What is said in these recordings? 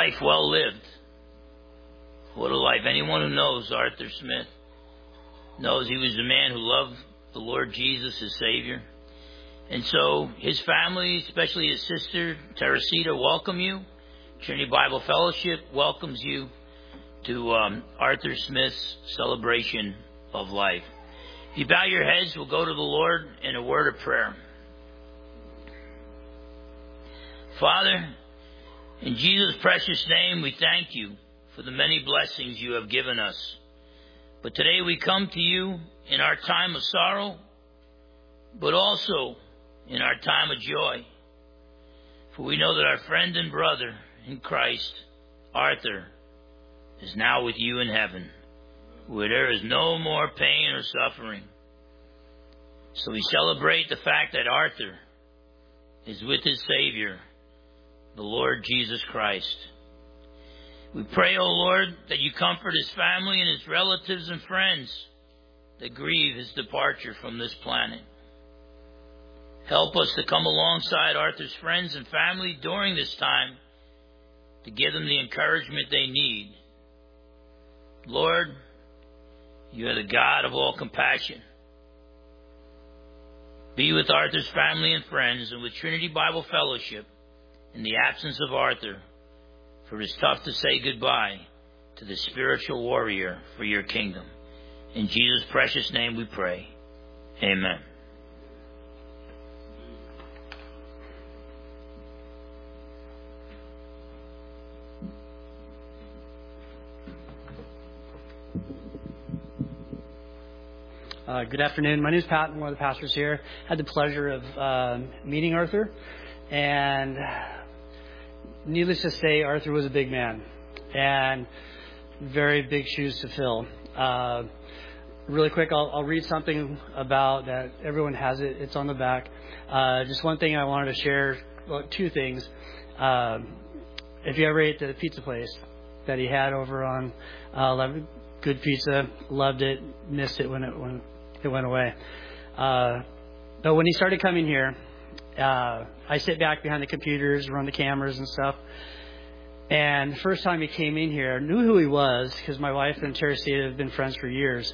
life well lived. What a life. Anyone who knows Arthur Smith knows he was a man who loved the Lord Jesus, his Savior. And so his family, especially his sister, Teresita, welcome you. Trinity Bible Fellowship welcomes you to Arthur Smith's celebration of life. If you bow your heads, we'll go to the Lord in a word of prayer. Father, in Jesus' precious name, we thank you for the many blessings you have given us. But today we come to you in our time of sorrow, but also in our time of joy. For we know that our friend and brother in Christ, Arthur, is now with you in heaven, where there is no more pain or suffering. So we celebrate the fact that Arthur is with his Savior, the Lord Jesus Christ. We pray, O Lord, that you comfort his family and his relatives and friends that grieve his departure from this planet. Help us to come alongside Arthur's friends and family during this time to give them the encouragement they need. Lord, you are the God of all compassion. Be with Arthur's family and friends and with Trinity Bible Fellowship in the absence of Arthur, for it is tough to say goodbye to the spiritual warrior for your kingdom. In Jesus' precious name we pray. Amen. Good afternoon. My name is Pat. I'm one of the pastors here. I had the pleasure of meeting Arthur. And needless to say, Arthur was a big man and very big shoes to fill. Really quick, I'll read something about that. Everyone has it. It's on the back. Just one thing I wanted to share. Well, two things. If you ever ate the pizza place that he had over on 11, good pizza, loved it, missed it when it went away. But when he started coming here, I sit back behind the computers, run the cameras and stuff. And the first time he came in here, I knew who he was because my wife and Teresita have been friends for years.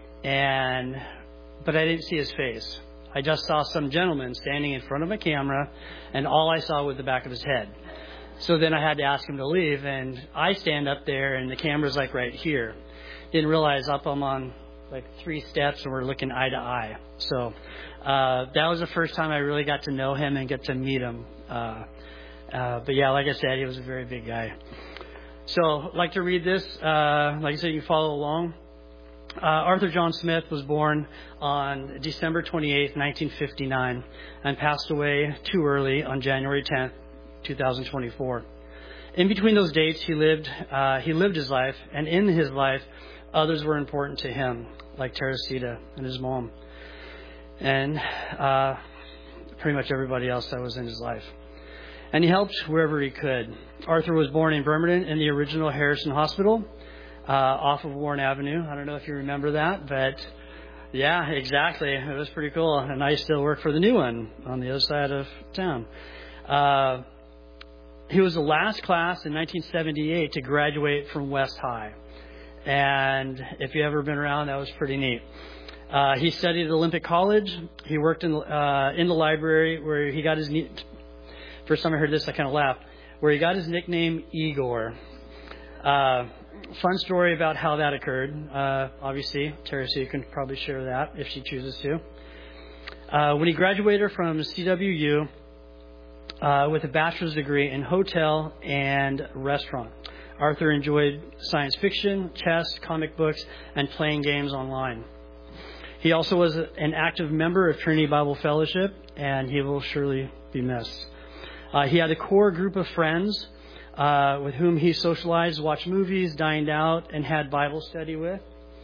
But I didn't see his face. I just saw some gentleman standing in front of a camera, and all I saw was the back of his head. So then I had to ask him to leave, and I stand up there, and the camera's like right here. Didn't realize I'm on like 3 steps, and we're looking eye to eye. So that was the first time I really got to know him and get to meet him. But yeah, like I said, he was a very big guy. So I'd like to read this. Like I said, you can follow along. Arthur John Smith was born on December 28th, 1959, and passed away too early on January 10th, 2024. In between those dates, he lived his life, and in his life, others were important to him, like Teresita and his mom, and pretty much everybody else that was in his life. And he helped wherever he could. Arthur was born in Bremerton in the original Harrison Hospital, off of Warren Avenue. I don't know if you remember that, but yeah, exactly. It was pretty cool. And I still work for the new one on the other side of town. He was the last class in 1978 to graduate from West High. And if you've ever been around, that was pretty neat. He studied at Olympic College. He worked in the library where he got his... First time I heard this, I kind of laughed. Where he got his nickname Igor. Fun story about how that occurred. Obviously, Teresa can probably share that if she chooses to. When he graduated from CWU with a bachelor's degree in hotel and restaurant, Arthur enjoyed science fiction, chess, comic books, and playing games online. He also was an active member of Trinity Bible Fellowship, and he will surely be missed. He had a core group of friends with whom he socialized, watched movies, dined out, and had Bible study with.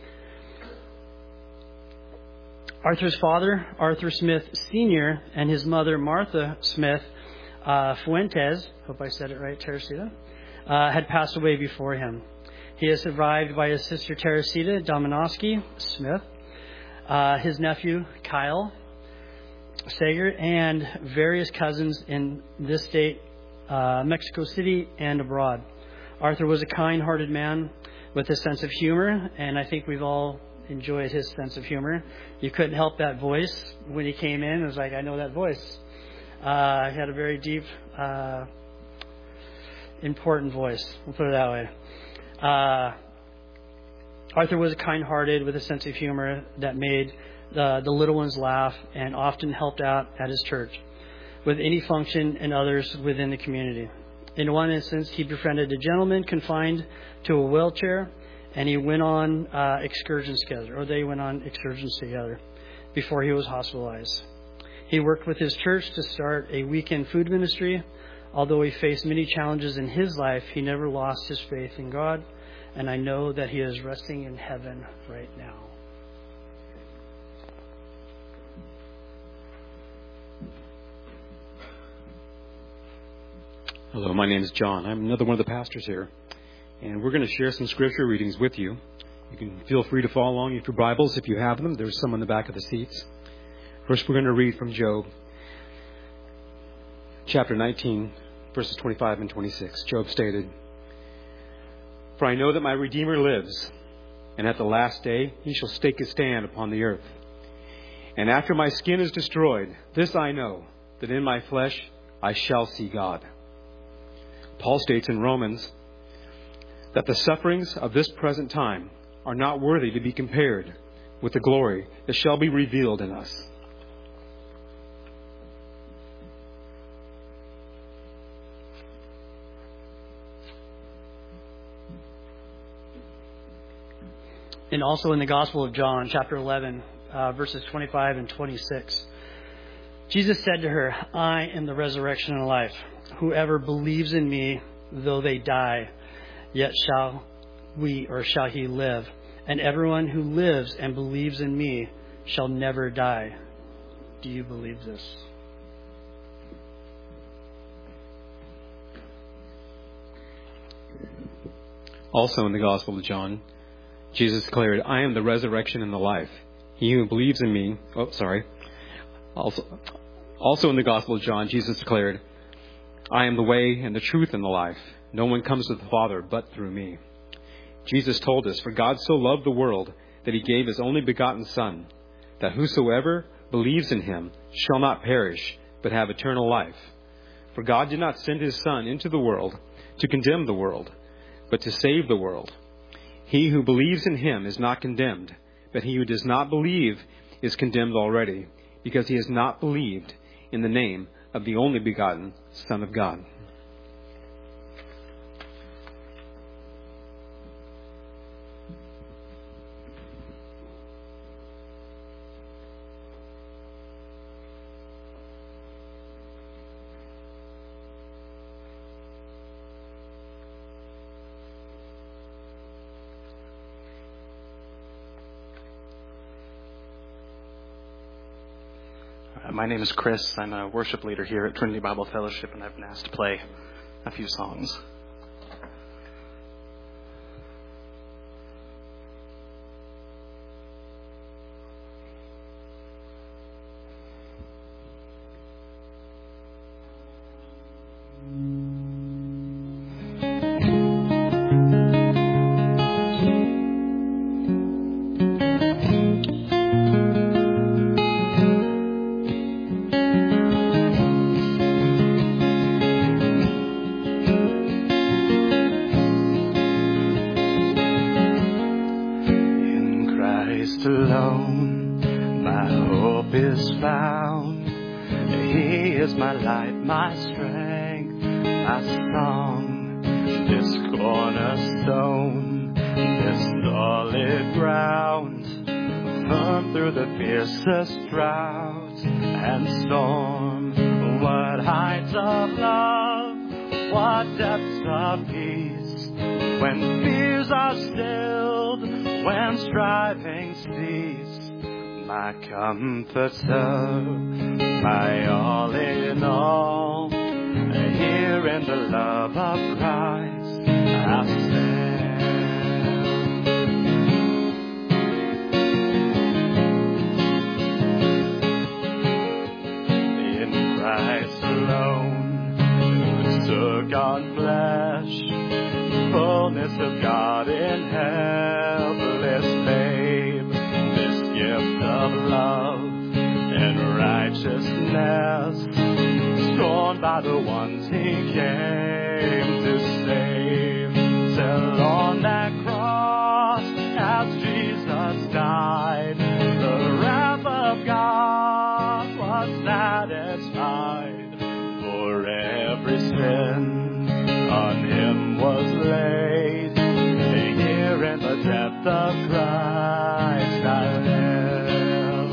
Arthur's father, Arthur Smith Sr., and his mother, Martha Smith Fuentes, hope I said it right, Teresita, had passed away before him. He is survived by his sister Teresita Dominowski Smith, his nephew Kyle Sager, and various cousins in this state, Mexico City, and abroad. Arthur was a kind-hearted man with a sense of humor, and I think we've all enjoyed his sense of humor. You couldn't help that voice when he came in. It was like, I know that voice. He had a very deep, important voice. We'll put it that way. Arthur was kind-hearted with a sense of humor that made the little ones laugh and often helped out at his church with any function and others within the community. In one instance, he befriended a gentleman confined to a wheelchair, and he went on excursions together, or they went on excursions together before he was hospitalized. He worked with his church to start a weekend food ministry. Although he faced many challenges in his life, he never lost his faith in God, and I know that he is resting in heaven right now. Hello, my name is John. I'm another one of the pastors here, and we're going to share some scripture readings with you. You can feel free to follow along with your Bibles if you have them. There's some on the back of the seats. First, we're going to read from Job, chapter 19, verses 25 and 26. Job stated, "For I know that my Redeemer lives, and at the last day he shall stake his stand upon the earth. And after my skin is destroyed, this I know, that in my flesh I shall see God." Paul states in Romans that the sufferings of this present time are not worthy to be compared with the glory that shall be revealed in us. And also in the Gospel of John, chapter 11, verses 25 and 26. Jesus said to her, "I am the resurrection and life. Whoever believes in me, though they die, yet shall he live. And everyone who lives and believes in me shall never die." Do you believe this? Also in the Gospel of John, Jesus declared, "I am the resurrection and the life. He who believes in me..." Also in the Gospel of John, Jesus declared, "I am the way and the truth and the life. No one comes to the Father but through me." Jesus told us, "For God so loved the world that he gave his only begotten Son, that whosoever believes in him shall not perish, but have eternal life. For God did not send his Son into the world to condemn the world, but to save the world. He who believes in him is not condemned, but he who does not believe is condemned already, because he has not believed in the name of the only begotten Son of God." My name is Chris. I'm a worship leader here at Trinity Bible Fellowship, and I've been asked to play a few songs. Drought and storm, what heights of love, what depths of peace, when fears are stilled, when strivings cease, my comforter, my all in all, here in the love of Christ I stand. Christ alone, who took on flesh, fullness of God in helpless babe. This gift of love and righteousness, scorned by the ones he came to save. Till on that cross, as Jesus died, the wrath of God was satisfied. For every sin on him was laid. Here in the death of Christ I live.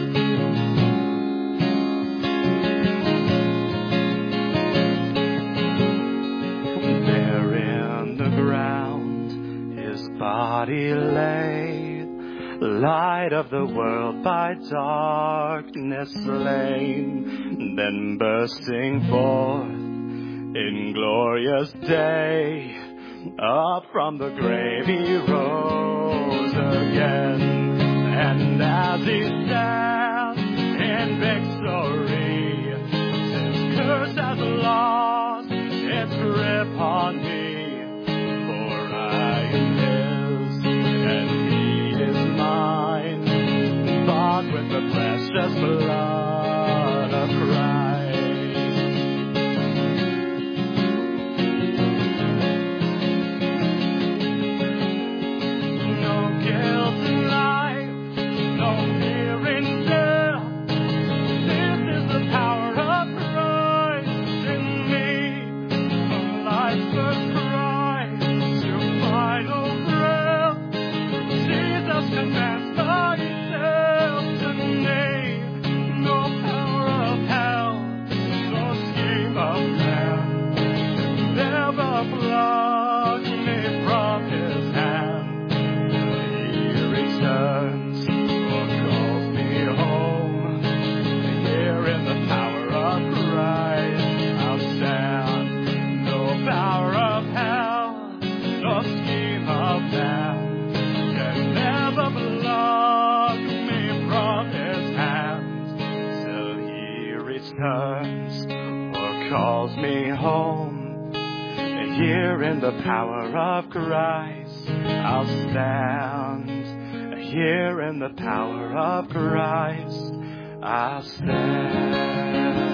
There in the ground his body lay, light of the world by darkness slain, then bursting forth in glorious day, up from the grave he rose again. And as he stands in victory, his curse has lost its grip on me. For I am his, and he is mine, bought with the precious blood of Christ. Calls me home. Here in the power of Christ I'll stand. Here in the power of Christ I'll stand.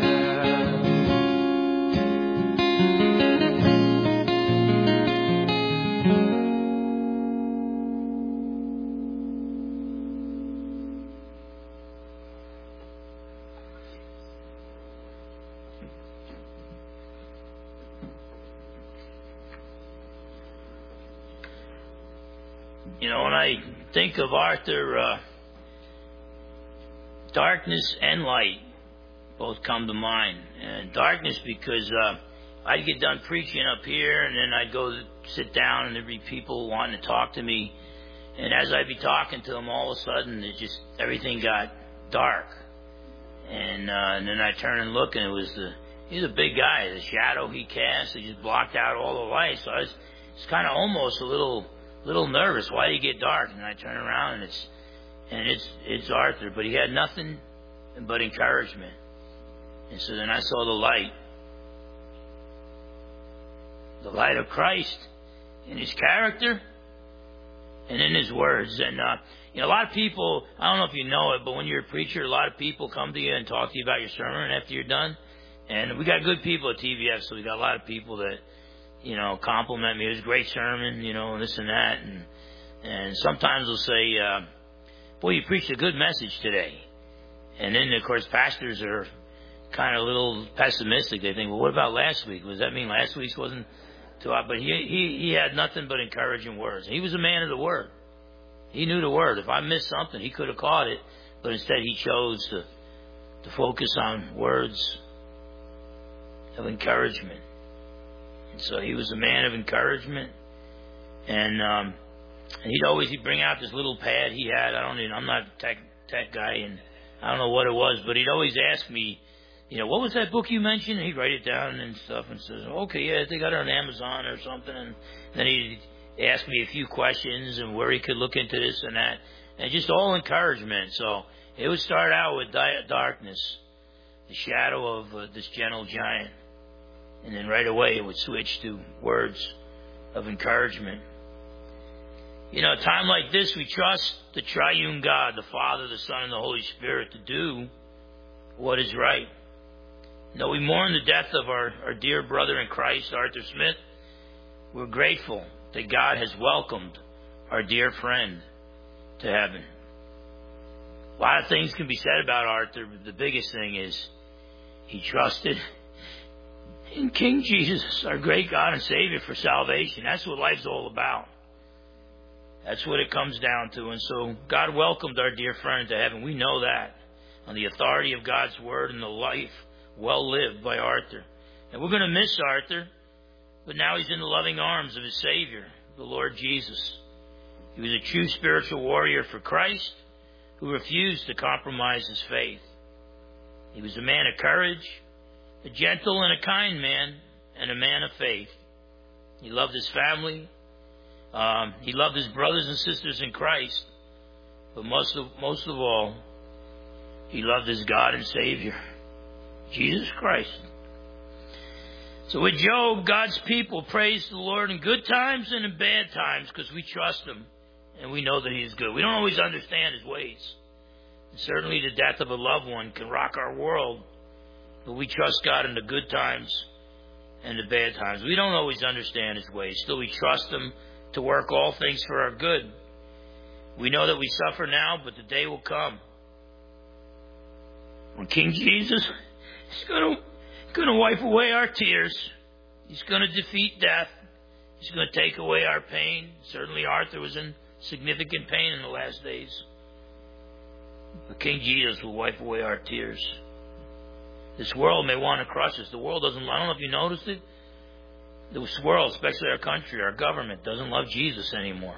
You know, when I think of Arthur, darkness and light both come to mind. And darkness because I'd get done preaching up here, and then I'd go sit down, and there'd be people wanting to talk to me. And as I'd be talking to them, all of a sudden, everything got dark. And then I turn and look, and he's a big guy. The shadow he cast, he just blocked out all the light. So I was kind of almost a little nervous. Why did he get dark? And I turn around, and it's Arthur, but he had nothing but encouragement. And so then I saw the light of Christ in his character and in his words. And you know, a lot of people, I don't know if you know it, but when you're a preacher, a lot of people come to you and talk to you about your sermon after you're done. And we got good people at TVF, so we got a lot of people that, you know, compliment me. It was a great sermon, you know, and this and that. And sometimes they'll say, boy, you preached a good message today. And then, of course, pastors are kind of a little pessimistic. They think, well, what about last week? Does that mean last week's wasn't too hot? But he had nothing but encouraging words. He was a man of the Word. He knew the Word. If I missed something, he could have caught it. But instead, he chose to focus on words of encouragement. And so he was a man of encouragement, and he'd bring out this little pad he had. I'm not a tech guy, and I don't know what it was, but he'd always ask me, you know, what was that book you mentioned? And he'd write it down and stuff, and says, okay, yeah, they got it on Amazon or something. And then he'd ask me a few questions and where he could look into this and that, and just all encouragement. So it would start out with darkness, the shadow of this gentle giant. And then right away it would switch to words of encouragement. You know, a time like this, we trust the triune God, the Father, the Son, and the Holy Spirit to do what is right. Though we mourn the death of our dear brother in Christ, Arthur Smith, we're grateful that God has welcomed our dear friend to heaven. A lot of things can be said about Arthur, but the biggest thing is he trusted in King Jesus, our great God and Savior, for salvation. That's what life's all about. That's what it comes down to. And so God welcomed our dear friend to heaven. We know that on the authority of God's Word and the life well lived by Arthur. And we're going to miss Arthur, but now he's in the loving arms of his Savior, the Lord Jesus. He was a true spiritual warrior for Christ who refused to compromise his faith. He was a man of courage, a gentle and a kind man, and a man of faith. He loved his family. He loved his brothers and sisters in Christ. But most of all, he loved his God and Savior, Jesus Christ. So with Job, God's people praise the Lord in good times and in bad times because we trust Him and we know that He is good. We don't always understand His ways. And certainly the death of a loved one can rock our world, but we trust God in the good times and the bad times. We don't always understand His ways. Still, we trust Him to work all things for our good. We know that we suffer now, but the day will come when King Jesus is going to wipe away our tears. He's going to defeat death. He's going to take away our pain. Certainly Arthur was in significant pain in the last days. But King Jesus will wipe away our tears. This world may want to crush us. The world doesn't. I don't know if you noticed it. This world, especially our country, our government, doesn't love Jesus anymore.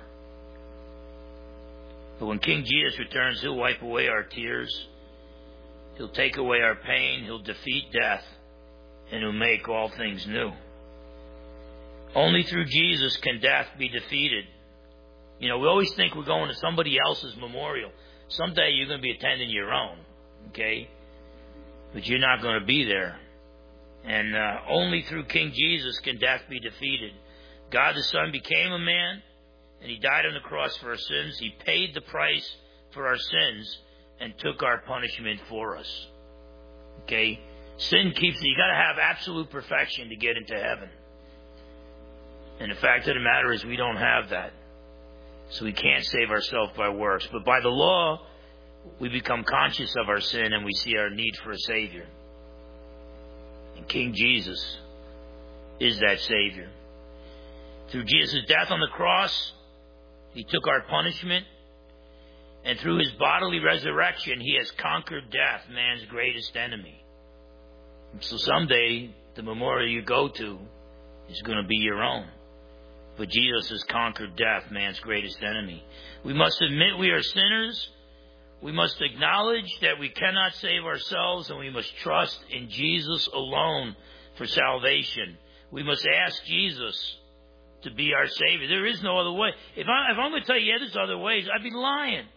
But when King Jesus returns, He'll wipe away our tears. He'll take away our pain. He'll defeat death. And He'll make all things new. Only through Jesus can death be defeated. You know, we always think we're going to somebody else's memorial. Someday you're going to be attending your own, okay? But you're not going to be there. And only through King Jesus can death be defeated. God the Son became a man, and He died on the cross for our sins. He paid the price for our sins and took our punishment for us. Okay? Sin keeps you got to have absolute perfection to get into heaven. And the fact of the matter is we don't have that. So we can't save ourselves by works. But by the law, we become conscious of our sin and we see our need for a Savior. And King Jesus is that Savior. Through Jesus' death on the cross, He took our punishment. And through His bodily resurrection, He has conquered death, man's greatest enemy. So someday, the memorial you go to is going to be your own. But Jesus has conquered death, man's greatest enemy. We must admit we are sinners. We must acknowledge that we cannot save ourselves, and we must trust in Jesus alone for salvation. We must ask Jesus to be our Savior. There is no other way. If I'm going to tell you, there's other ways, I'd be lying.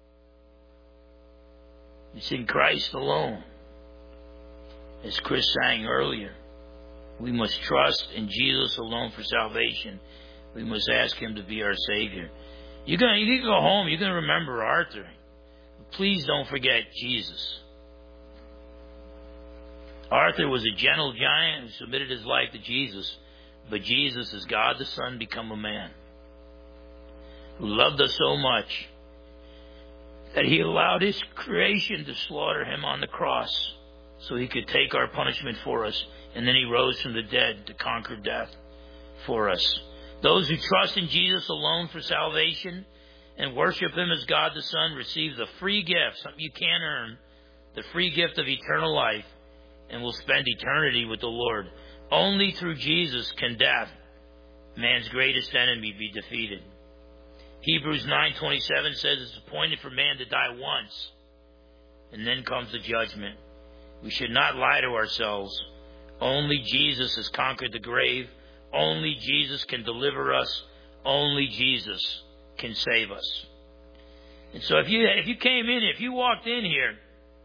It's in Christ alone. As Chris sang earlier, we must trust in Jesus alone for salvation. We must ask Him to be our Savior. You can go home, you're going to remember Arthur. Please don't forget Jesus. Arthur was a gentle giant who submitted his life to Jesus. But Jesus is God the Son become a man who loved us so much that He allowed His creation to slaughter Him on the cross so He could take our punishment for us. And then He rose from the dead to conquer death for us. Those who trust in Jesus alone for salvation and worship Him as God the Son receive the free gift, something you can't earn, the free gift of eternal life, and will spend eternity with the Lord. Only through Jesus can death, man's greatest enemy, be defeated. Hebrews 9:27 says it's appointed for man to die once, and then comes the judgment. We should not lie to ourselves. Only Jesus has conquered the grave. Only Jesus can deliver us. Only Jesus can save us. And so if you came in, if you walked in here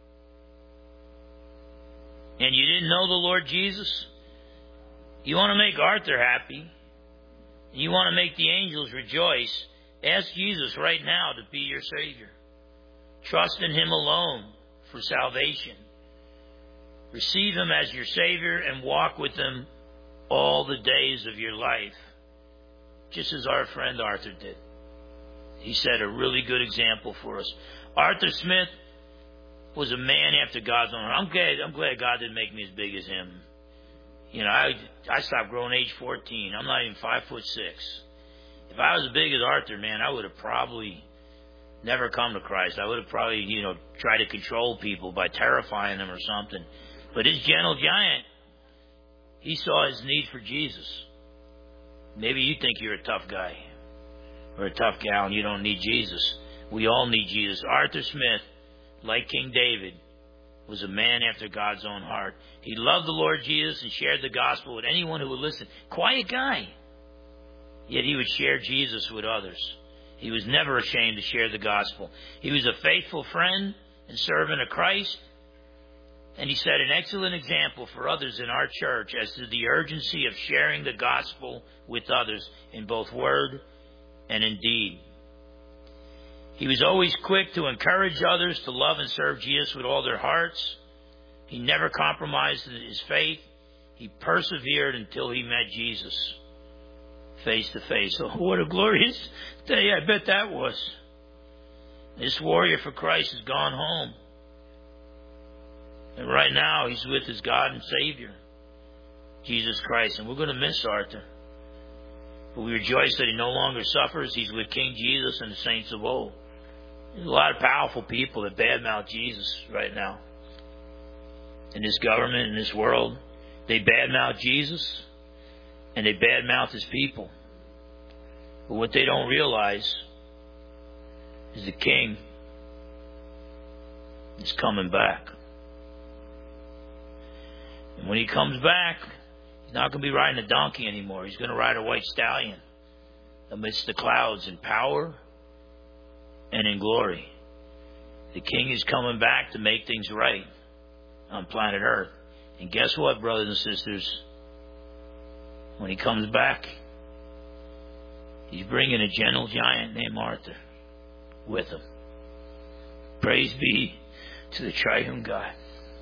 and you didn't know the Lord Jesus, you want to make Arthur happy, You want to make the angels rejoice, ask Jesus right now to be your Savior. Trust in Him alone for salvation. Receive Him as your Savior and walk with Him all the days of your life, just as our friend Arthur did. He set a really good example for us. Arthur Smith was a man after God's own heart. I'm glad God didn't make me as big as him. You know, I stopped growing age 14. I'm not even 5'6". If I was as big as Arthur, man, I would have probably never come to Christ. I would have probably, tried to control people by terrifying them or something. But this gentle giant, he saw his need for Jesus. Maybe you think you're a tough guy or a tough gal and you don't need Jesus. We all need Jesus. Arthur Smith, like King David, was a man after God's own heart. He loved the Lord Jesus and shared the gospel with anyone who would listen. Quiet guy. Yet he would share Jesus with others. He was never ashamed to share the gospel. He was a faithful friend and servant of Christ. And he set an excellent example for others in our church as to the urgency of sharing the gospel with others in both word and in deed. He was always quick to encourage others to love and serve Jesus with all their hearts. He never compromised his faith. He persevered until he met Jesus face to face. Oh, what a glorious day I bet that was. This warrior for Christ has gone home. And right now he's with his God and Savior, Jesus Christ. And we're going to miss Arthur. But we rejoice that he no longer suffers. He's with King Jesus and the saints of old. There's a lot of powerful people that badmouth Jesus right now. In this government, in this world, they badmouth Jesus and they badmouth his people. But what they don't realize is the King is coming back. And when he comes back, he's not going to be riding a donkey anymore. He's going to ride a white stallion amidst the clouds in power and in glory. The King is coming back to make things right on planet Earth. And guess what, brothers and sisters? When he comes back, he's bringing a gentle giant named Arthur with him. Praise be to the triune God.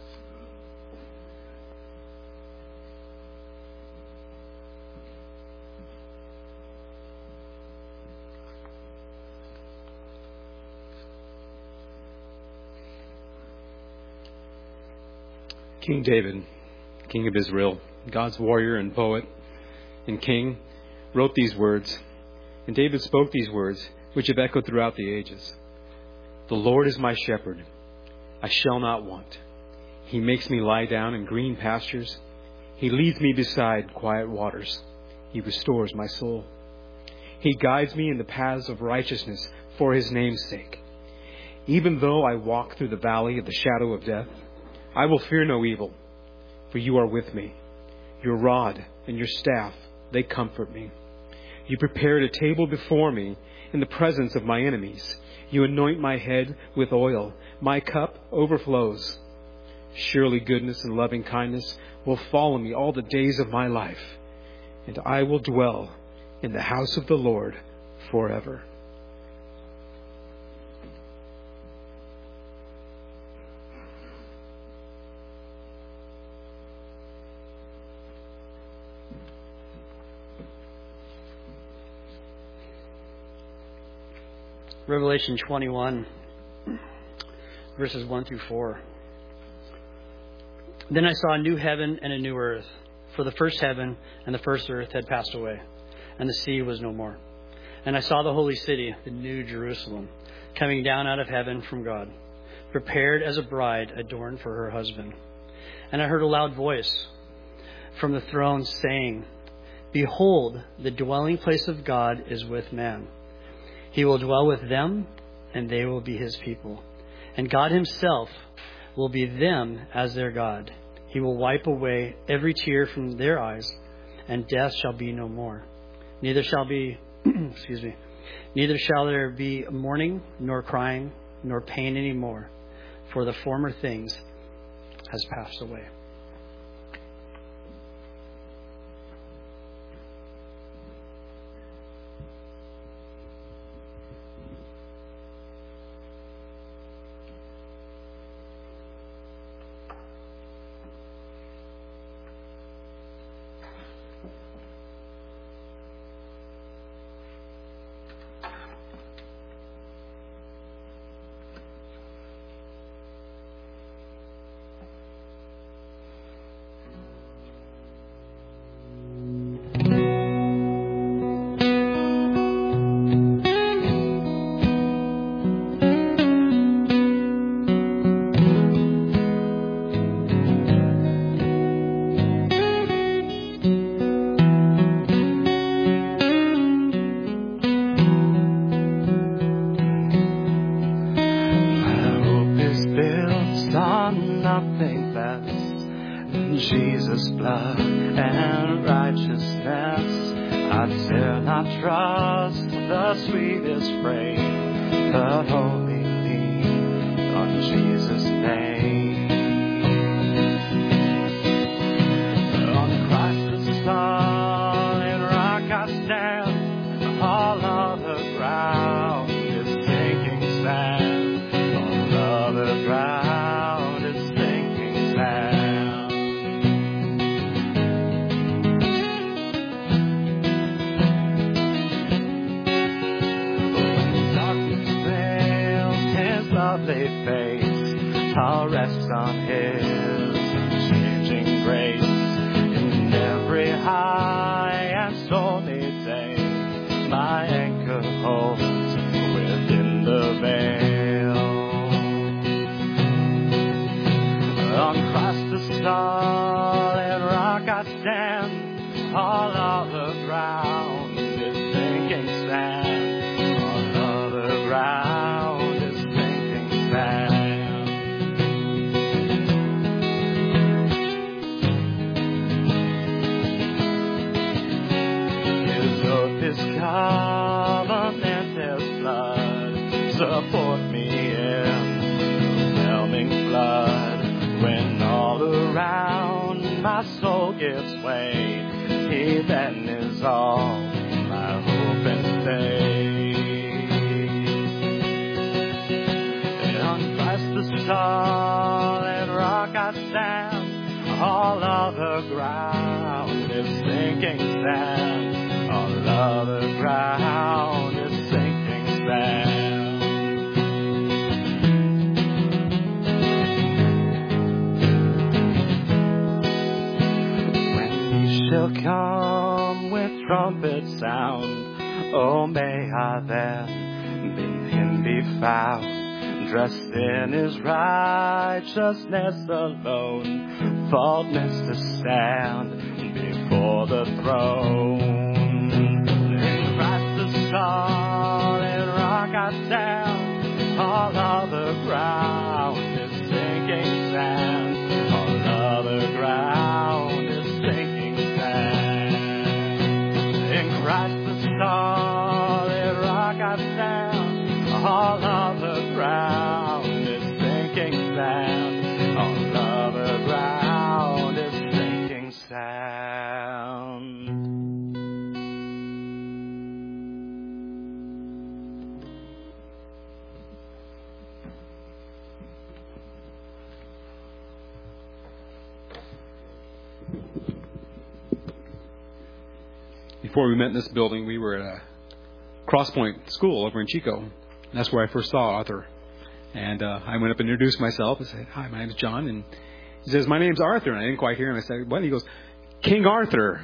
King David, king of Israel, God's warrior and poet and king, wrote these words. And David spoke these words, which have echoed throughout the ages. The Lord is my shepherd. I shall not want. He makes me lie down in green pastures. He leads me beside quiet waters. He restores my soul. He guides me in the paths of righteousness for his name's sake. Even though I walk through the valley of the shadow of death, I will fear no evil, for you are with me. Your rod and your staff, they comfort me. You prepared a table before me in the presence of my enemies. You anoint my head with oil. My cup overflows. Surely goodness and loving kindness will follow me all the days of my life, and I will dwell in the house of the Lord forever. Revelation 21, verses 1 through 4. Then I saw a new heaven and a new earth, for the first heaven and the first earth had passed away, and the sea was no more. And I saw the holy city, the new Jerusalem, coming down out of heaven from God, prepared as a bride adorned for her husband. And I heard a loud voice from the throne saying, Behold, the dwelling place of God is with man. He will dwell with them, and they will be his people. And God himself will be them as their God. He will wipe away every tear from their eyes, and death shall be no more. Neither shall be, neither shall there be mourning, nor crying, nor pain any more, for the former things has passed away. blood and righteousness. I dare not trust the sweetest frame, but wholly lean on Jesus' name. On Christ the solid rock I stand, all other ground is sinking sand. All other ground is sinking sand. When darkness veils his lovely face, I'll rest on his changing grace. In every high and stormy day, my anchor holds within the veil. On Christ the solid rock I stand, all other ground is sinking sand. All other ground is sinking sand. His oath, his covenant, his blood support me in the whelming flood. When all around my soul gives way, he then is all my hope and faith. And on Christ the solid rock I stand, all other ground is sinking sand. All other ground is sinking sand. Shall come with trumpet sound, oh may I then bid him be found, dressed in his righteousness alone, faultless to stand before the throne. In Christ the solid rock I stand, all other ground is sinking sand. All other ground is sinking sand. In Christ the solid rock I stand, all other ground is sinking sand. All other ground is sinking sand. Before we met in this building, we were at a Crosspoint school over in Chico. And that's where I first saw Arthur. And I went up and introduced myself and said, "Hi, my name's John." And he says, "My name's Arthur." And I didn't quite hear him. I said, "What?" He goes, "King Arthur."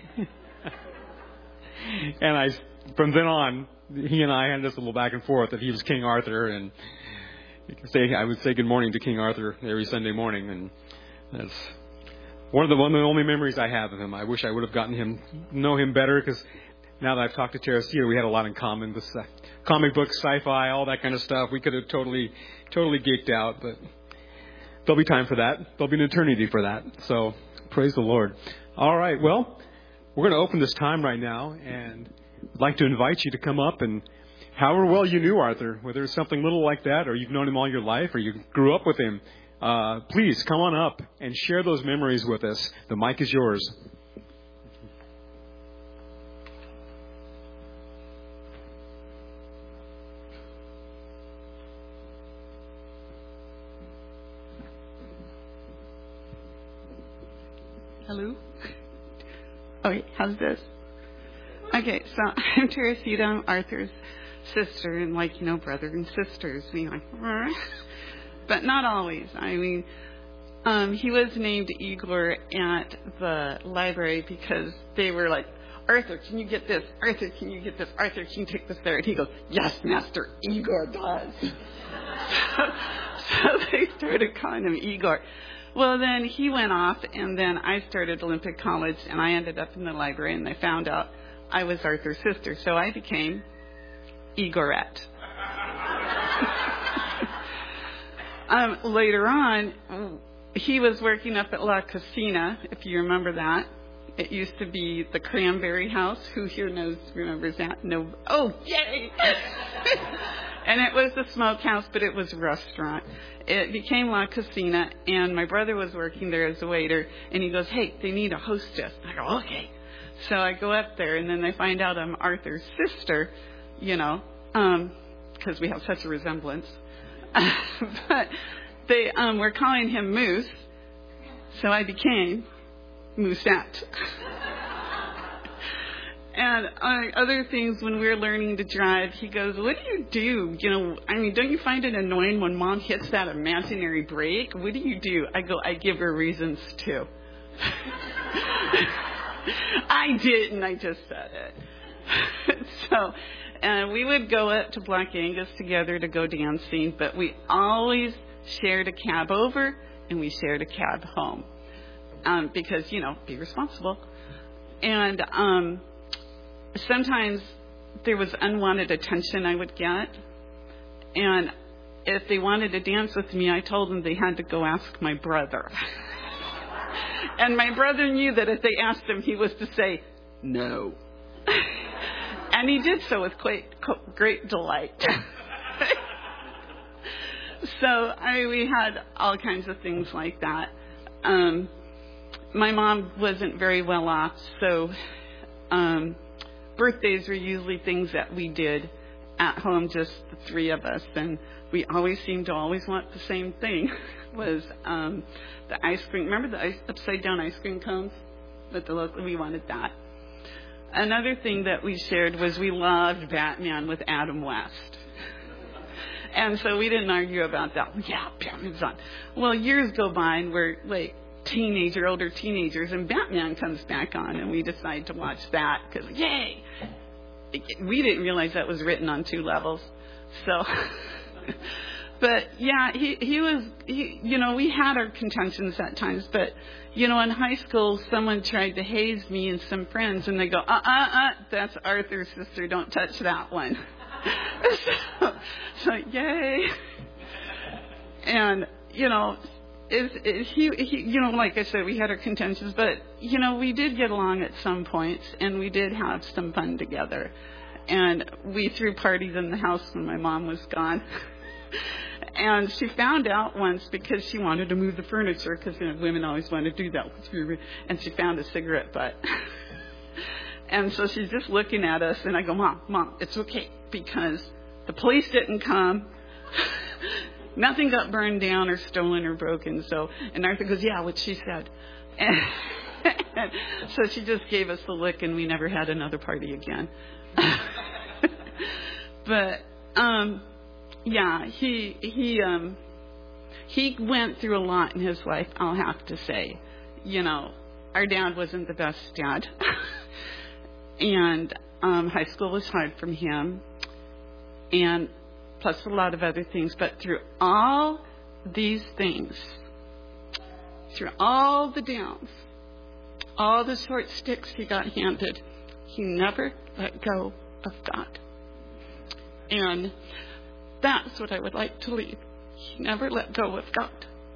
And from then on, he and I had this little back and forth that he was King Arthur. And I would say good morning to King Arthur every Sunday morning. And that's one of the only memories I have of him. I wish I would have gotten to know him better, because now that I've talked to Teresita, we had a lot in common with comic books, sci-fi, all that kind of stuff. We could have totally geeked out, but there'll be time for that. There'll be an eternity for that. So praise the Lord. All right, well, we're going to open this time right now, and I'd like to invite you to come up, and however well you knew Arthur, whether it's something little like that, or you've known him all your life, or you grew up with him, please come on up and share those memories with us. The mic is yours. Hello? Okay, how's this? Okay, so I'm Teresita. I'm Arthur's sister, and brother and sisters. But not always. I mean, he was named Igor at the library because they were like, "Arthur, can you get this? Arthur, can you get this? Arthur, can you take this there?" And he goes, "Yes, Master, Igor does." So they started calling him Igor. Well, then he went off, and then I started Olympic College, and I ended up in the library, and they found out I was Arthur's sister. So I became Igorette. Later on, he was working up at La Cocina, if you remember that. It used to be the Cranberry House. Who here remembers that? No. Oh, yay! And it was a smokehouse, but it was a restaurant. It became La Cocina, and my brother was working there as a waiter, and he goes, hey, they need a hostess. I go, okay. So I go up there, and then they find out I'm Arthur's sister, because we have such a resemblance. But they were calling him Moose, so I became Moosette. And other things, when we were learning to drive, he goes, what do you do? Don't you find it annoying when Mom hits that imaginary brake? What do you do? I go, I give her reasons to. I didn't, I just said it. So we would go up to Black Angus together to go dancing, but we always shared a cab over and we shared a cab home. Because, be responsible. And sometimes there was unwanted attention I would get. And if they wanted to dance with me, I told them they had to go ask my brother. And my brother knew that if they asked him, he was to say no. And he did so with great delight. So we had all kinds of things like that. My mom wasn't very well off, so birthdays were usually things that we did at home, just the three of us, and we always seemed to want the same thing, was the ice cream. Remember the upside-down ice cream cones? We wanted that. Another thing that we shared was we loved Batman with Adam West. And so we didn't argue about that. Yeah, Batman's on. Well, years go by, and we're like older teenagers, and Batman comes back on, and we decide to watch that because, yay! We didn't realize that was written on 2 levels. So, but yeah, we had our contentions at times, but, in high school, someone tried to haze me and some friends, and they go, that's Arthur's sister, don't touch that one. so yay. And, like I said, we had our contentions, but, we did get along at some points, and we did have some fun together. And we threw parties in the house when my mom was gone. And she found out once, because she wanted to move the furniture, because women always want to do that. And she found a cigarette butt. And so she's just looking at us, and I go, Mom, it's okay, because the police didn't come. Nothing got burned down or stolen or broken. And Arthur goes, yeah, what she said. And so she just gave us the look, and we never had another party again. But yeah, he went through a lot in his life, I'll have to say. Our dad wasn't the best dad. And high school was hard for him. And plus a lot of other things. But through all these things, through all the downs, all the short sticks he got handed, he never let go of God. And that's what I would like to leave. He never let go of God.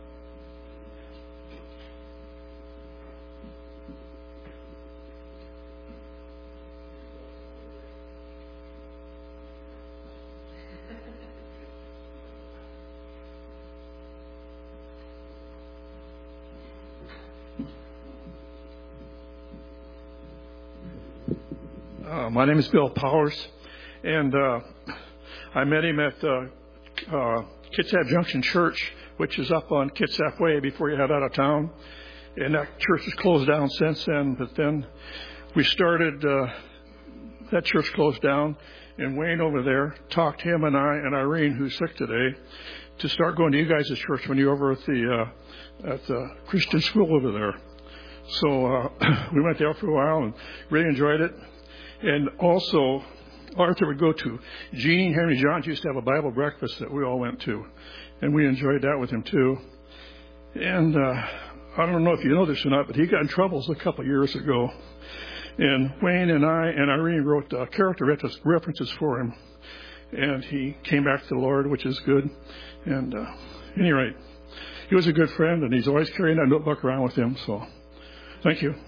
My name is Bill Powers, and I met him at Kitsap Junction Church, which is up on Kitsap Way before you head out of town. And that church has closed down since then, but then we started, that church closed down, and Wayne over there talked him and I and Irene, who's sick today, to start going to you guys' church when you're over at the Christian school over there. So we went there for a while and really enjoyed it. And also, Arthur would go to Jeannie and Henry Johns used to have a Bible breakfast that we all went to, and we enjoyed that with him too. And I don't know if you know this or not, but he got in trouble a couple of years ago. And Wayne and I and Irene wrote character references for him, and he came back to the Lord, which is good. And at any rate, he was a good friend, and he's always carrying that notebook around with him. So, thank you.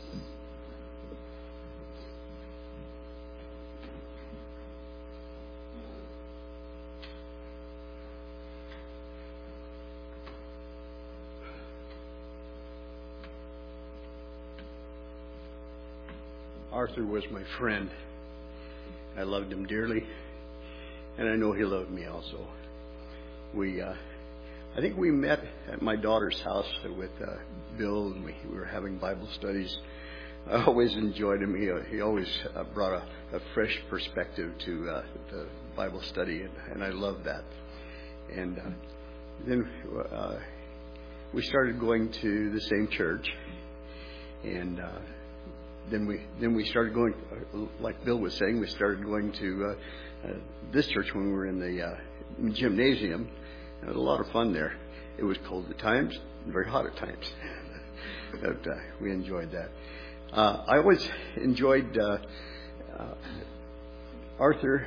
Arthur was my friend. I loved him dearly, and I know he loved me also. I think we met at my daughter's house with Bill, and we were having Bible studies. I always enjoyed him. He always brought a fresh perspective to the Bible study, and I loved that. And then we started going to the same church, and then we started going, like Bill was saying, we started going to this church when we were in the gymnasium. It was a lot of fun there. It was cold at times, and very hot at times, but we enjoyed that. I always enjoyed Arthur.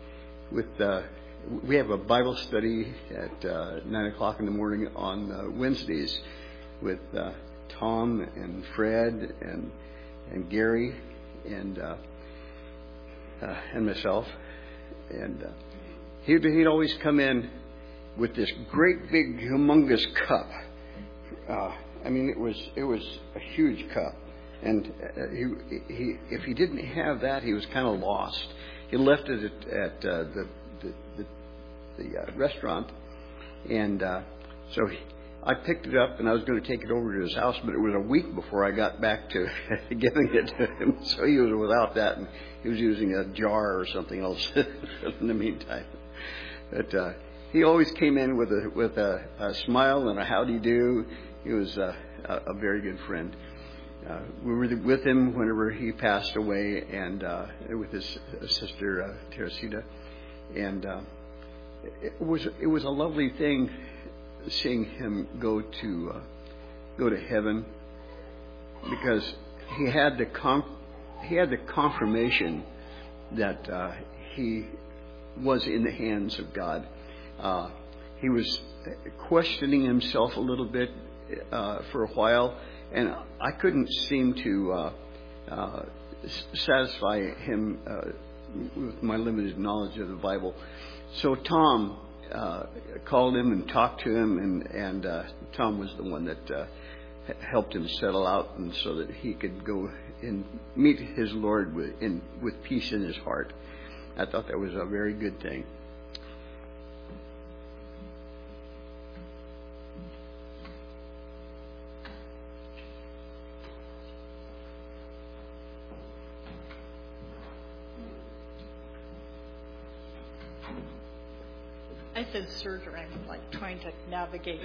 We have a Bible study at 9 o'clock in the morning on Wednesdays with Tom and Fred and Gary and myself, and he'd always come in with this great big humongous cup. I mean, it was a huge cup, and he if he didn't have that, he was kind of lost. He left it at the restaurant, and so I picked it up, and I was going to take it over to his house, but it was a week before I got back to giving it to him. So he was without that, and he was using a jar or something else in the meantime. But he always came in with a smile and a howdy do. He was a very good friend. We were with him whenever he passed away, and with his sister Teresita, and it was a lovely thing seeing him go to heaven, because he had the confirmation that he was in the hands of God. He was questioning himself a little bit for a while, and I couldn't seem to satisfy him with my limited knowledge of the Bible. So Tom called him and talked to him, and Tom was the one that helped him settle out, and so that he could go and meet his Lord with peace in his heart. I thought that was a very good thing. I said surgery. I'm like trying to navigate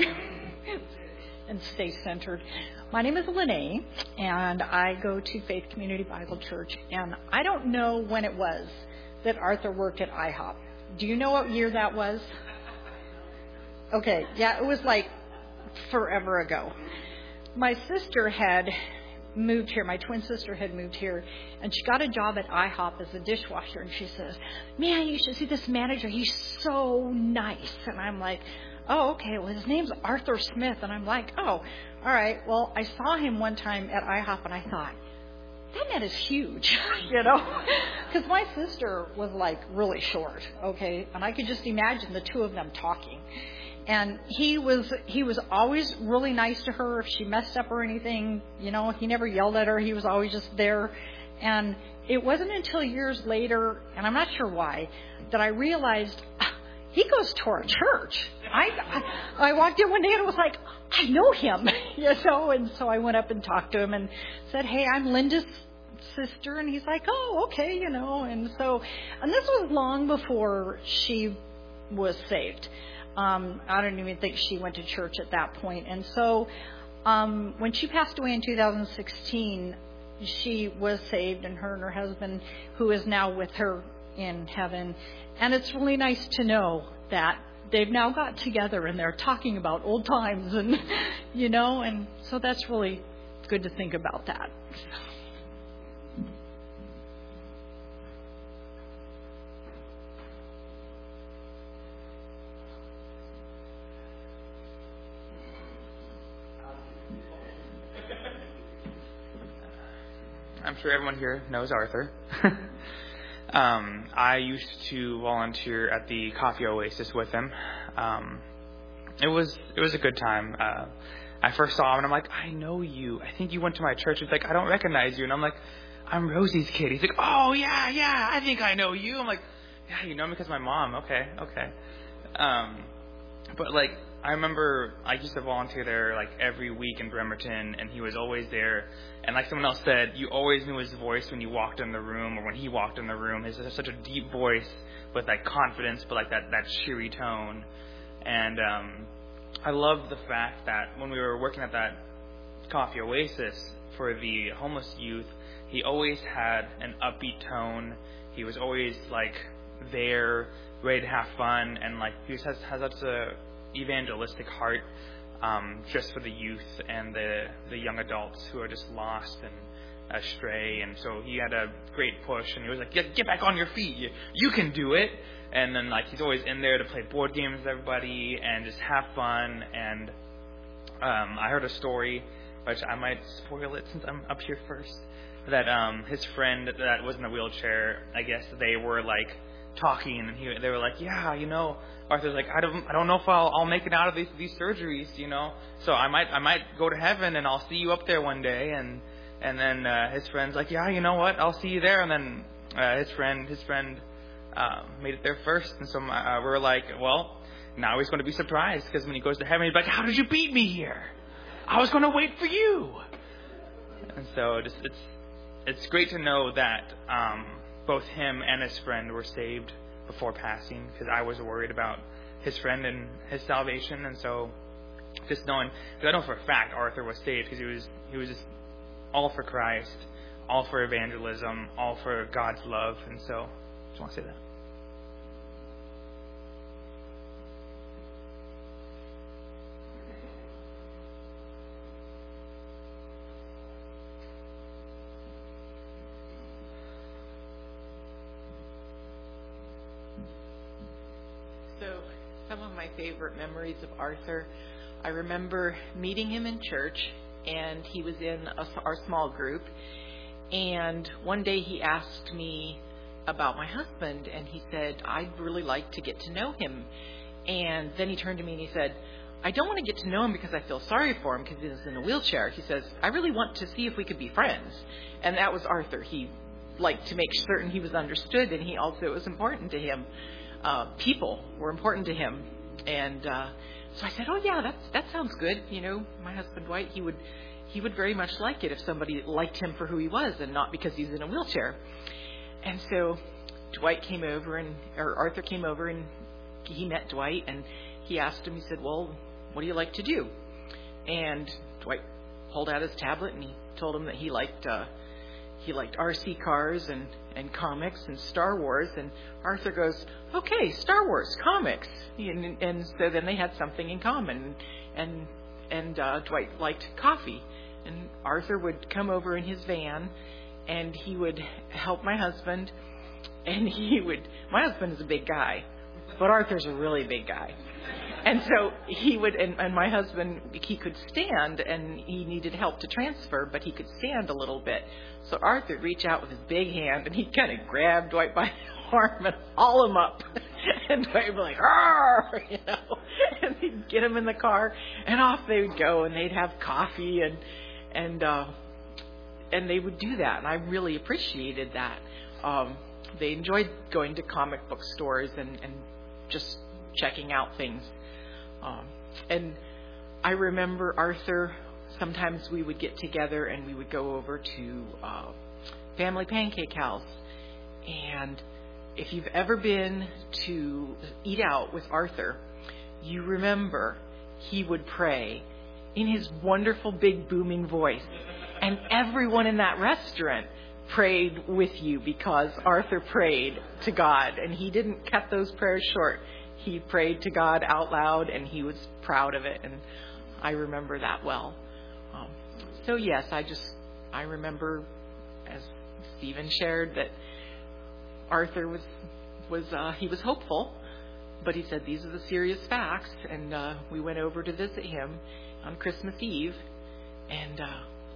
and stay centered. My name is Lene, and I go to Faith Community Bible Church. And I don't know when it was that Arthur worked at IHOP. Do you know what year that was? Okay, yeah, it was like forever ago. My sister had moved here. My twin sister had moved here, and she got a job at IHOP as a dishwasher. And she says, "Man, you should see this manager. He's so nice." And I'm like, "Oh, okay. Well, his name's Arthur Smith." And I'm like, "Oh, all right." Well, I saw him one time at IHOP, and I thought, that man is huge, because my sister was like really short, okay, and I could just imagine the two of them talking. And he was always really nice to her if she messed up or anything. He never yelled at her. He was always just there. And it wasn't until years later, and I'm not sure why, that I realized he goes to our church. I walked in one day and it was like, I know him, And so I went up and talked to him and said, "Hey, I'm Linda's sister." And he's like, "Oh, okay, And this was long before she was saved. I don't even think she went to church at that point. And so when she passed away in 2016, she was saved, and her husband, who is now with her in heaven. And it's really nice to know that they've now got together and they're talking about old times, and and so that's really good to think about that. I'm sure everyone here knows Arthur. I used to volunteer at the Coffee Oasis with him. It was a good time. I first saw him and I'm like, I know you. I think you went to my church. He's like, I don't recognize you. And I'm like, I'm Rosie's kid. He's like, oh yeah, I think I know you. I'm like, yeah, you know me because of my mom. Okay. But like, I remember I used to volunteer there like every week in Bremerton, and he was always there. And like someone else said, you always knew his voice when you walked in the room or when he walked in the room. His such a deep voice with like confidence, but like that cheery tone. And I love the fact that when we were working at that Coffee Oasis for the homeless youth, he always had an upbeat tone. He was always like there, ready to have fun, and like he has such a evangelistic heart, just for the youth and the young adults who are just lost and astray. And so he had a great push, and he was like, get back on your feet, you can do it. And then like he's always in there to play board games with everybody and just have fun. And I heard a story, which I might spoil it since I'm up here first, that his friend that was in a wheelchair, I guess they were like talking, and they were like, yeah, you know, Arthur's like, I don't know if I'll make it out of these surgeries, you know, so I might go to heaven and I'll see you up there one day. And then his friend's like, yeah, you know what, I'll see you there. And then his friend made it there first, and so we're like, well, now he's going to be surprised, because when he goes to heaven, he's like, how did you beat me here? I was going to wait for you. And so it's great to know that both him and his friend were saved before passing, because I was worried about his friend and his salvation. And so just knowing, because I know for a fact Arthur was saved, because he was just all for Christ, all for evangelism, all for God's love. And so I just want to say that. So, some of my favorite memories of Arthur, I remember meeting him in church, and he was in our small group. And one day he asked me about my husband, and he said, I'd really like to get to know him. And then he turned to me and he said, I don't want to get to know him because I feel sorry for him because he's in a wheelchair. He says, I really want to see if we could be friends. And that was Arthur. He liked to make certain he was understood, and it was important to him. People were important to him. And so I said, oh yeah, that sounds good. You know, my husband Dwight, he would very much like it if somebody liked him for who he was and not because he's in a wheelchair. And so Arthur came over, and he met Dwight, and he asked him, he said, well, what do you like to do? And Dwight pulled out his tablet, and he told him that he liked RC cars and comics and Star Wars. And Arthur goes, okay, Star Wars, comics. And so then they had something in common. And Dwight liked coffee. And Arthur would come over in his van, and he would help my husband. And my husband is a big guy, but Arthur's a really big guy. And so he would, and my husband, he could stand, and he needed help to transfer, but he could stand a little bit. So Arthur would reach out with his big hand, and he'd kind of grab Dwight by the arm and haul him up. And Dwight would be like, "Arr!" you know, and he'd get him in the car, and off they would go, and they'd have coffee, and they would do that, and I really appreciated that. They enjoyed going to comic book stores and just checking out things. And I remember Arthur, sometimes we would get together and we would go over to Family Pancake House. And if you've ever been to eat out with Arthur, you remember he would pray in his wonderful big booming voice. And everyone in that restaurant prayed with you because Arthur prayed to God, and he didn't cut those prayers short. He prayed to God out loud, and he was proud of it, and I remember that well. So yes, I remember, as Stephen shared, that Arthur was hopeful, but he said these are the serious facts, and we went over to visit him on Christmas Eve, and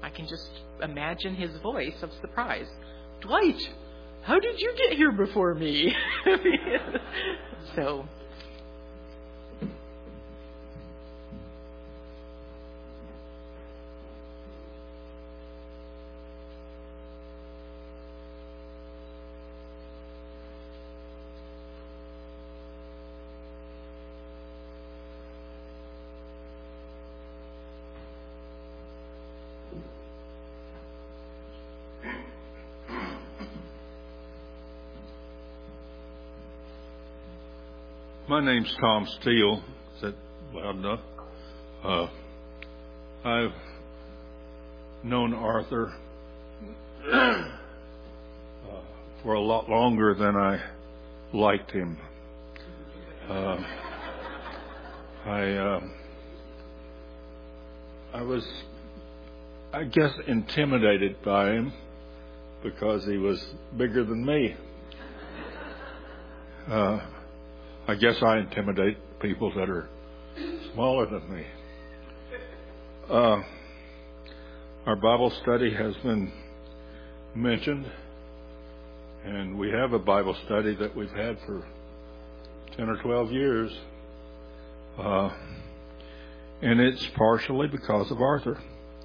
I can just imagine his voice of surprise. Dwight, how did you get here before me? So... My name's Tom Steele. Is that loud enough? I've known Arthur for a lot longer than I liked him. I was, I guess, intimidated by him because he was bigger than me. I guess I intimidate people that are smaller than me. Our Bible study has been mentioned, and we have a Bible study that we've had for 10 or 12 years. And it's partially because of Arthur.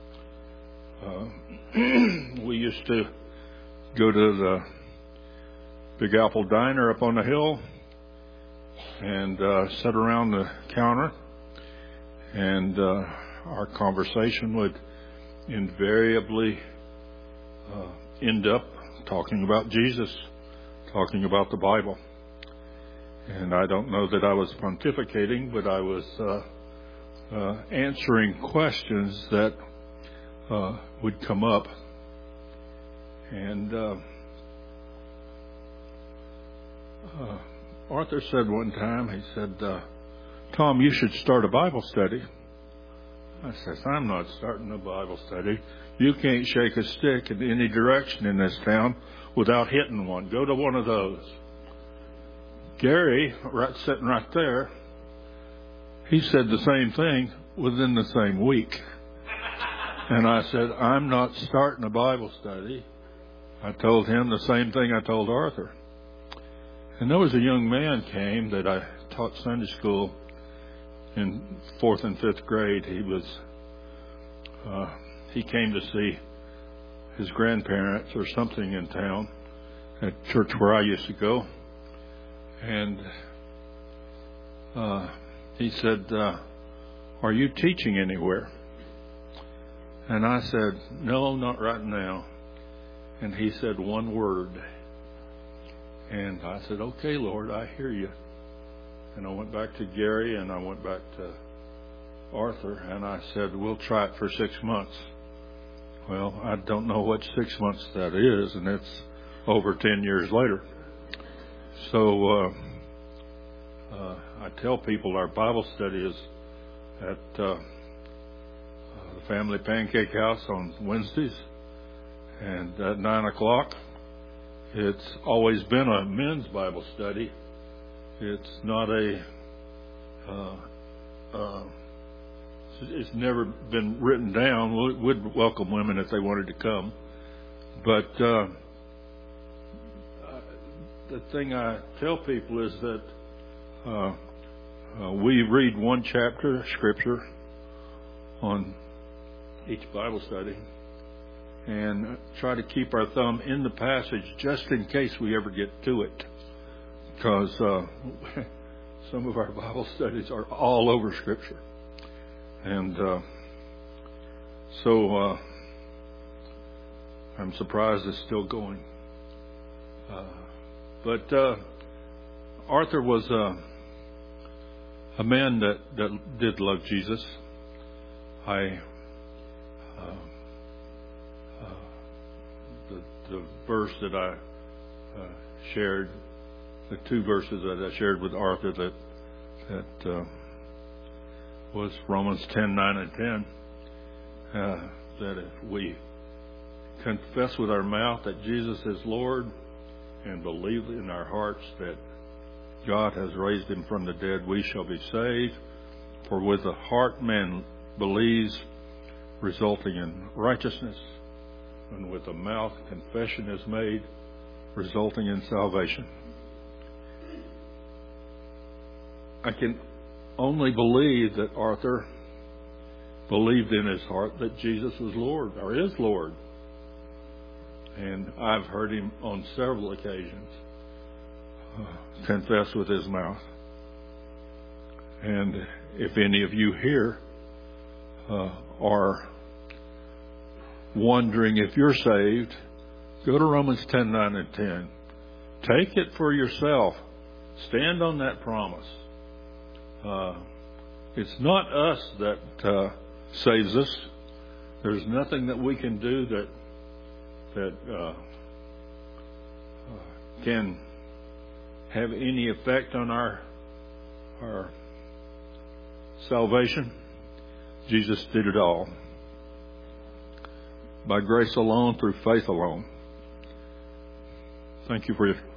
We used to go to the Big Apple Diner up on the hill and sit around the counter, and our conversation would invariably end up talking about Jesus, talking about the Bible. And I don't know that I was pontificating, but I was answering questions that would come up. And Arthur said one time, he said, Tom, you should start a Bible study. I said, I'm not starting a Bible study. You can't shake a stick in any direction in this town without hitting one. Go to one of those. Gary, sitting right there, he said the same thing within the same week. And I said, I'm not starting a Bible study. I told him the same thing I told Arthur. And there was a young man came that I taught Sunday school in 4th and 5th grade. He came to see his grandparents or something in town at church where I used to go. And he said, are you teaching anywhere? And I said, no, not right now. And he said one word. And I said, okay, Lord, I hear you. And I went back to Gary and I went back to Arthur and I said, we'll try it for 6 months. Well, I don't know what 6 months that is, and it's over 10 years later. So I tell people our Bible study is at the Family Pancake House on Wednesdays and at 9 o'clock. It's always been a men's Bible study. It's not it's never been written down. We'd welcome women if they wanted to come. But the thing I tell people is that we read one chapter of Scripture on each Bible study and try to keep our thumb in the passage just in case we ever get to it. Because some of our Bible studies are all over Scripture. And so I'm surprised it's still going. But Arthur was a man that did love Jesus. The verse that I shared, the 2 verses that I shared with Arthur that was Romans 10:9 and 10, that if we confess with our mouth that Jesus is Lord and believe in our hearts that God has raised him from the dead, we shall be saved. For with the heart man believes resulting in righteousness, and with the mouth confession is made, resulting in salvation. I can only believe that Arthur believed in his heart that Jesus was Lord, or is Lord. And I've heard him on several occasions confess with his mouth. And if any of you here are wondering if you're saved, go to Romans 10:9 and 10. Take it for yourself. Stand on that promise. It's not us that saves us. There's nothing that we can do that can have any effect on our salvation. Jesus did it all. By grace alone, through faith alone. Thank you for your...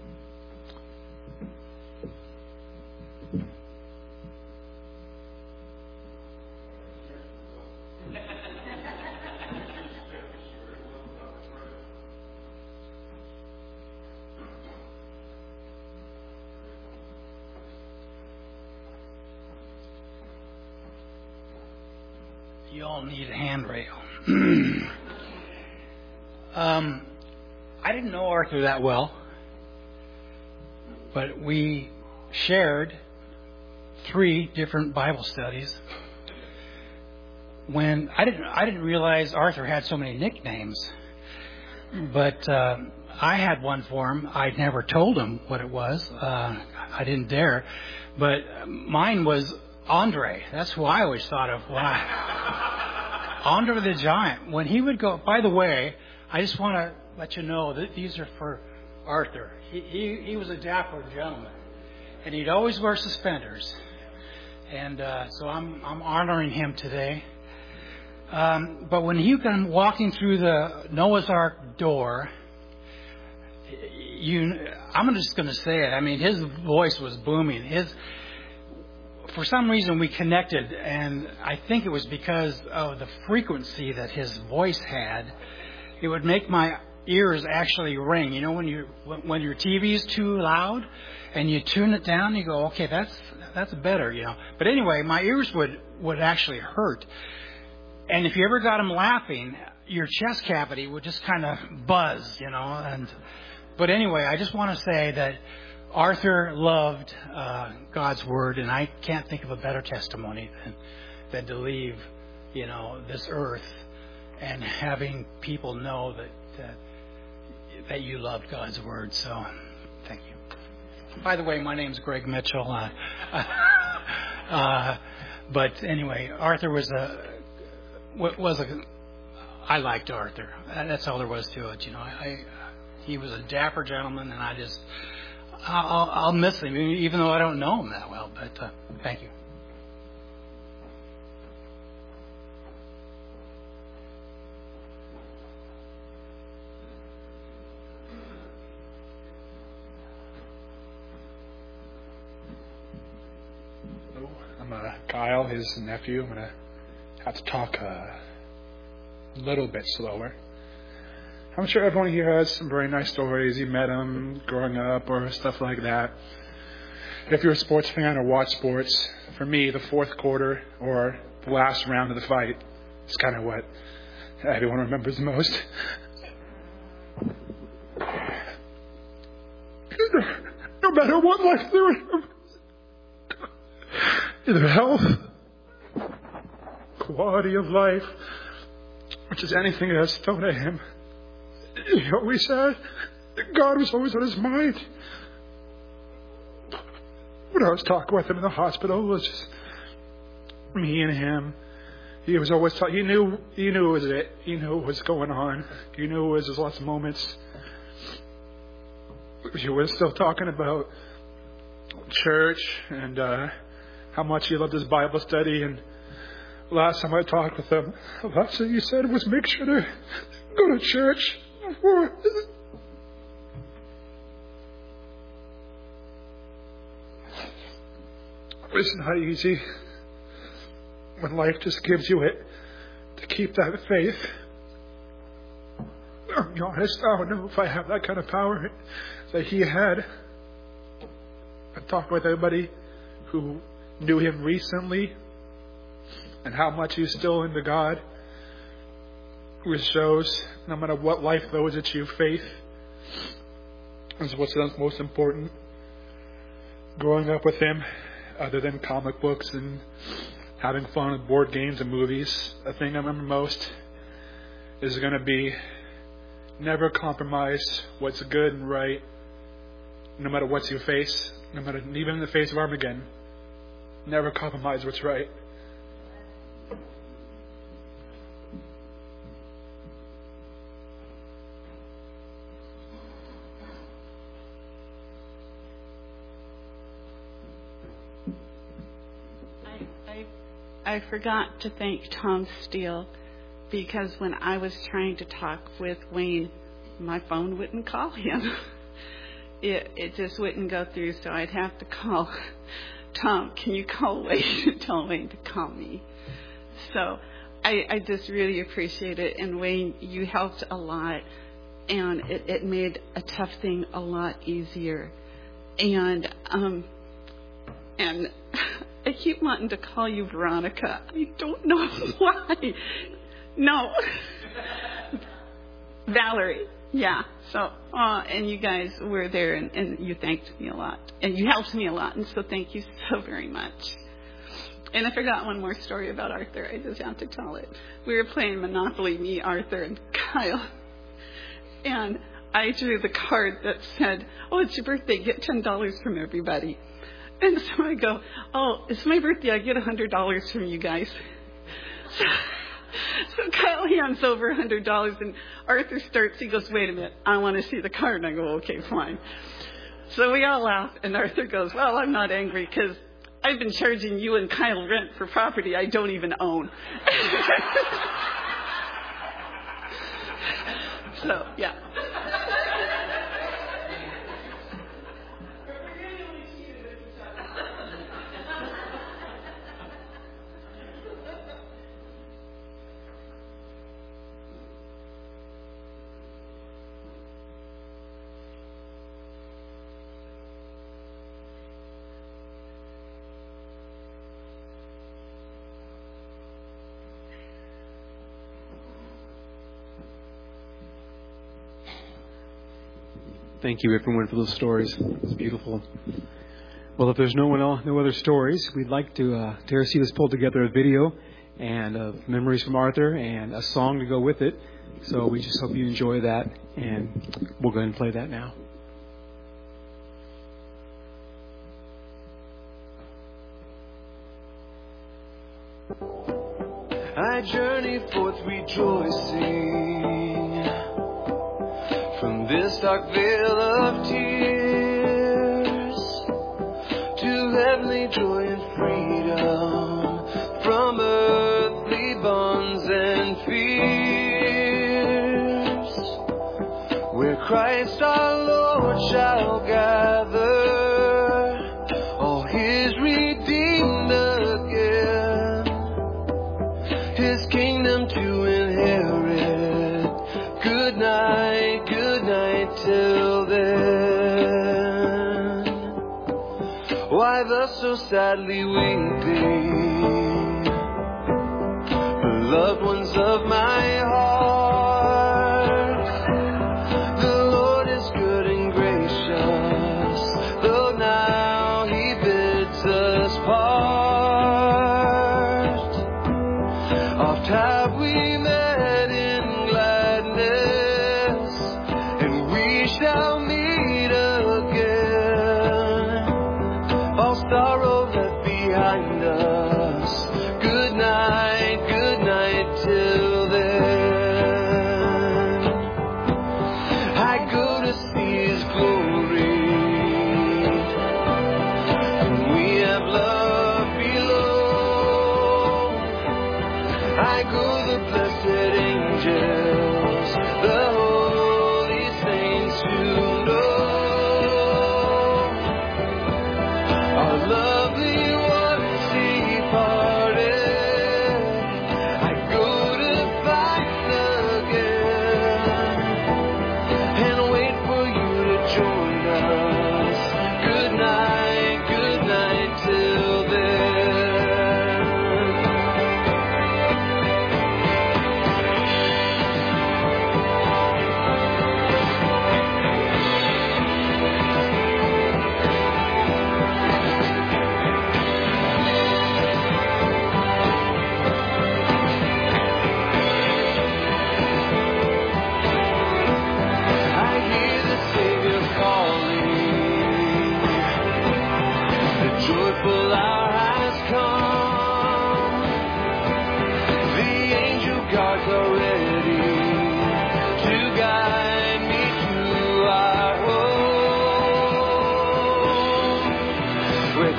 You all need a handrail. I didn't know Arthur that well, but we shared 3 different Bible studies. When I didn't realize Arthur had so many nicknames, but I had one for him. I'd never told him what it was. I didn't dare, but mine was Andre. That's who I always thought of. Andre the Giant. When he would go, by the way, I just want to let you know that these are for Arthur. He was a dapper gentleman, and he'd always wear suspenders. And so I'm honoring him today. But when he came walking through the Noah's Ark door, I'm just going to say it. I mean, his voice was booming. For some reason, we connected, and I think it was because of the frequency that his voice had. It would make my ears actually ring. You know, when your TV is too loud, and you tune it down, you go, okay, that's better, you know. But anyway, my ears would actually hurt. And if you ever got him laughing, your chest cavity would just kind of buzz, you know. But anyway, I just want to say that Arthur loved God's Word, and I can't think of a better testimony than to leave, you know, this earth and having people know that you loved God's Word. So, thank you. By the way, my name's Greg Mitchell. But anyway, Arthur I liked Arthur. That's all there was to it. You know, he was a dapper gentleman, and I'll miss him, even though I don't know him that well. But thank you. I'm Kyle, his nephew. I'm going to have to talk a little bit slower. I'm sure everyone here has some very nice stories. You met him growing up or stuff like that. If you're a sports fan or watch sports, for me, the fourth quarter or the last round of the fight is kind of what everyone remembers the most. No matter what life threw at him, either health, quality of life, which is anything that's thrown at him, he always said God was always on his mind. When I was talking with him in the hospital, it was just me and him. He was always talking. He knew it was it. He knew what was going on. He knew it was his last moments. He was still talking about church and how much he loved his Bible study. And last time I talked with him, the last thing he said was, make sure to go to church. It's not easy when life just gives you it to keep that faith. I'll be honest, I don't know if I have that kind of power that he had. I talked with everybody who knew him recently and how much he's still into God, which shows no matter what life throws at you, faith is what's most important. Growing up with him, other than comic books and having fun with board games and movies, the thing I remember most is going to be never compromise what's good and right, no matter what you face, no matter even in the face of Armageddon. Never compromise what's right. I forgot to thank Tom Steele, because when I was trying to talk with Wayne, my phone wouldn't call him. It just wouldn't go through, so I'd have to call Tom. Can you call Wayne and tell Wayne to call me? So I just really appreciate it. And Wayne, you helped a lot, and it made a tough thing a lot easier. And I keep wanting to call you Veronica. I don't know why. No. Valerie. Yeah. So, and you guys were there, and you thanked me a lot. And you helped me a lot. And so thank you so very much. And I forgot one more story about Arthur. I just have to tell it. We were playing Monopoly, me, Arthur, and Kyle. And I drew the card that said, "Oh, it's your birthday. Get $10 from everybody." And so I go, "Oh, it's my birthday. I get $100 from you guys." So Kyle hands over $100, and Arthur starts. He goes, "Wait a minute. I want to see the card." And I go, "Okay, fine." So we all laugh, and Arthur goes, "Well, I'm not angry because I've been charging you and Kyle rent for property I don't even own." So, yeah. Thank you, everyone, for those stories. It was beautiful. Well, if there's no other stories, we'd like to, Teresita's pulled together a video and of memories from Arthur and a song to go with it. So we just hope you enjoy that, and we'll go ahead and play that now. I journey forth rejoicing from this dark veil of tears to heavenly joy and freedom from earthly bonds and fears, where Christ our Lord shall gather all his redeemed again, his kingdom to inherit. Good night till then. Why thus so sadly weeping, beloved ones of my heart? The Lord is good and gracious, though now he bids us part. Oft have we met in gladness, and we shall meet again. All sorrow left behind us. Good night till then.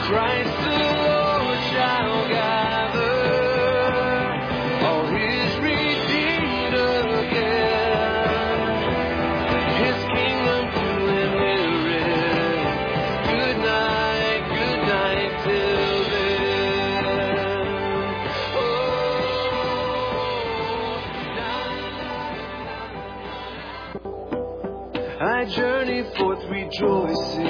Christ the Lord shall gather all his redeemed again. His kingdom full and weary. Good night till then. I journey forth rejoicing.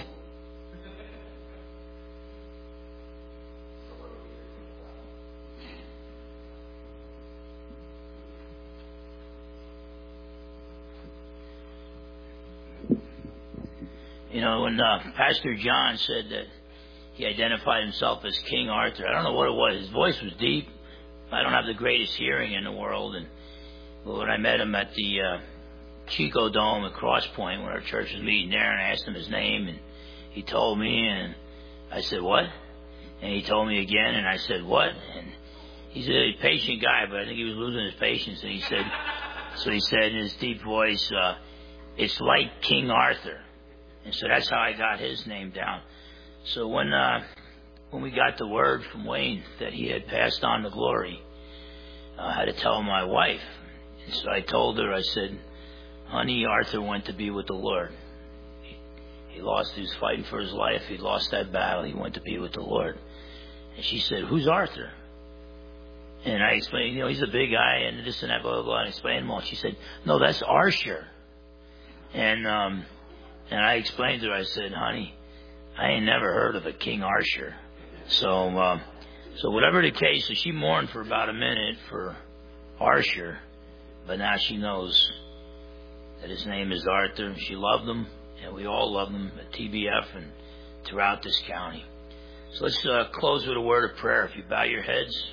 You know, when Pastor John said that he identified himself as King Arthur, I don't know what it was. His voice was deep. I don't have the greatest hearing in the world. But when I met him at the Chico Dome at Cross Point, when our church was meeting there, and I asked him his name, and he told me, and I said, what? And he told me again, and I said, what? And he's a patient guy, but I think he was losing his patience. And he said in his deep voice, it's like King Arthur. And so that's how I got his name down. So when we got the word from Wayne that he had passed on to glory, I had to tell my wife. And so I told her, I said, honey, Arthur went to be with the Lord. He lost, he was fighting for his life. He lost that battle. He went to be with the Lord. And she said, who's Arthur? And I explained, he's a big guy and this and that, blah, blah, blah. And I explained him all. She said, no, that's Arsher. And I explained to her, I said, honey, I ain't never heard of a King Arsher. So whatever the case, so she mourned for about a minute for Arsher, but now she knows that his name is Arthur. She loved him, and we all love him at TBF and throughout this county. So let's close with a word of prayer. If you bow your heads.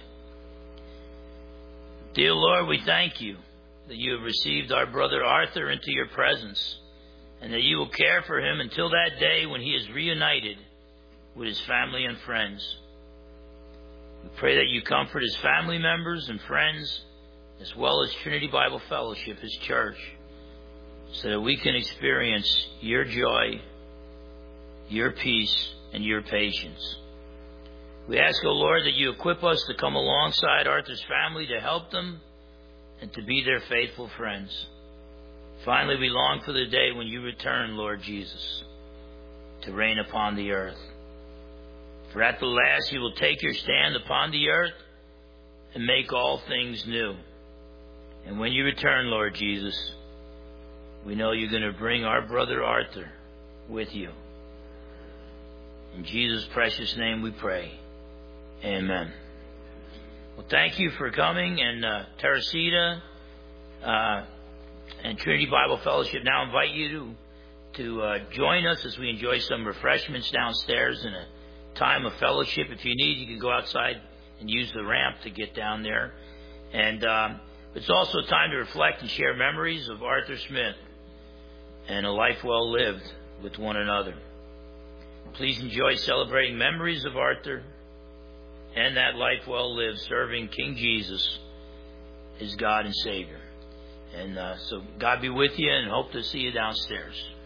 Dear Lord, we thank you that you have received our brother Arthur into your presence, and that you will care for him until that day when he is reunited with his family and friends. We pray that you comfort his family members and friends, as well as Trinity Bible Fellowship, his church, so that we can experience your joy, your peace, and your patience. We ask, O Lord, that you equip us to come alongside Arthur's family to help them and to be their faithful friends. Finally, we long for the day when you return, Lord Jesus, to reign upon the earth. For at the last you will take your stand upon the earth and make all things new. And when you return, Lord Jesus, we know you're going to bring our brother Arthur with you. In Jesus' precious name we pray. Amen. Well, thank you for coming, and Teresita and Trinity Bible Fellowship now invite you to join us as we enjoy some refreshments downstairs in a time of fellowship. If you need, you can go outside and use the ramp to get down there. And it's also time to reflect and share memories of Arthur Smith and a life well lived with one another. Please enjoy celebrating memories of Arthur and that life well lived, serving King Jesus, his God and Savior. And so God be with you, and hope to see you downstairs.